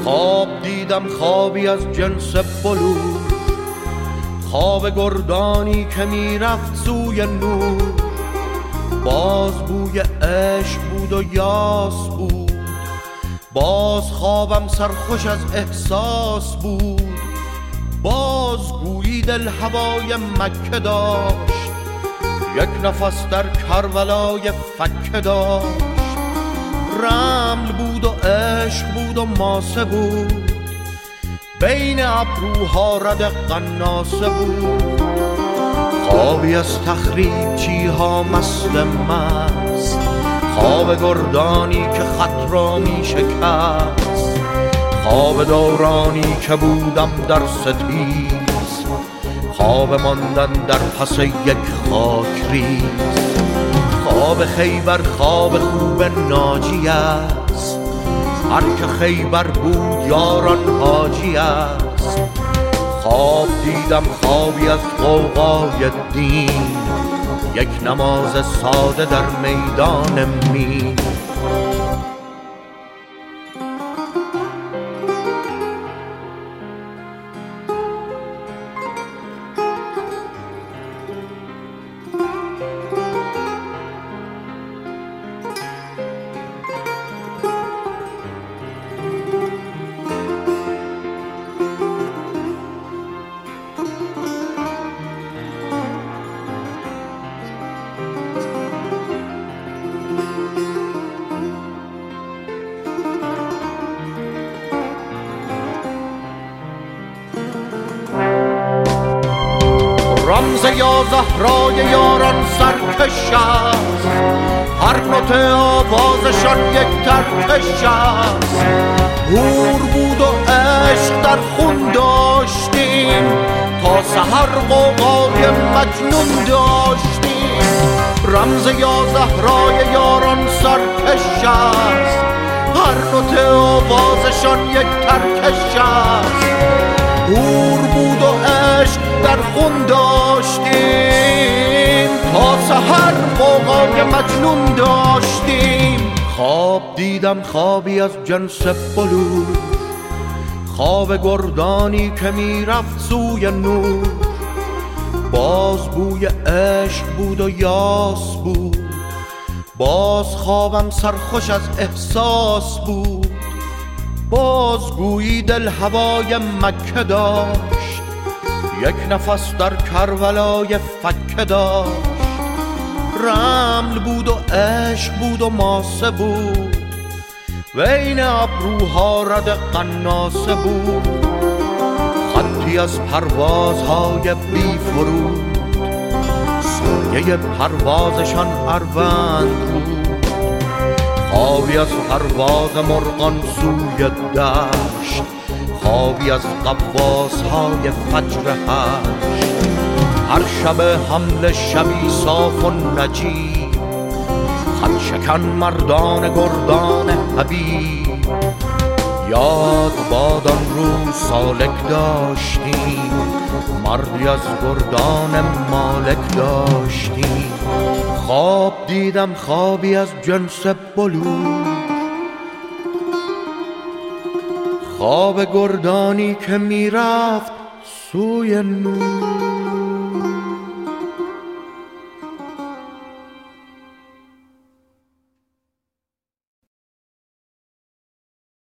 خواب دیدم خوابی از جنس بلور، خواب گردانی که میرفت سوی نور. باز بوی عشق بود و یاس بود، باز خوابم سرخوش از احساس بود. باز گویی دل هوای مکه داشت، یک نفس در کربلای فکه داشت. رمل بود و عشق بود و ماسه بود، بین ابروها رد قناسه بود. خوابی از تخریب چیها مست مست، خواب گردانی که خط را می شکست. خواب دورانی که بودم در ستیز، خواب ماندن در پس یک خاک ریز. خواب خیبر خواب خوب ناجی است، هر که خیبر بود یاران حاجی است. خواب دیدم خوابی از غوغای دین، یک نماز ساده در میدان مین. رمز یا زهرای یاران سرکش است، هر نوت آوازشان یک ترکش است. هور بود و عشق در خون داشتیم، تا سحر غوغای مجنون داشتیم. رمز یا زهرای یاران سرکش است، هر نوت آوازشان یک ترکش است. هور بود و عشق در خون داشتیم، تا سحر غوغای مجنون داشتیم. خواب دیدم خوابی از جنس بلور، خواب گردانی که میرفت سوی نور. باز بوی عشق بود و یاس بود، باز خوابم سرخوش از احساس بود. باز گویی دل هوای مکه داشت، یک نفس در کربلای فکه داشت. رمل بود و عشق بود و ماسه بود، بین ابروها رد قناسه بود. خطی از پروازهای بی فرود، سایه پروازشان اروند بود. خوابی از پرواز مرغان سوی دشت، خوابی از غواص های فجر هشت. هر شب حمل شبی صاف و نجیب، خط شکن مردان گردان حبیب. یاد باد آن روز سالک داشتیم، مردی از گردان مالک داشتیم. خواب دیدم خوابی از جنس بلور، خواب گردانی که میرفت سوی نور.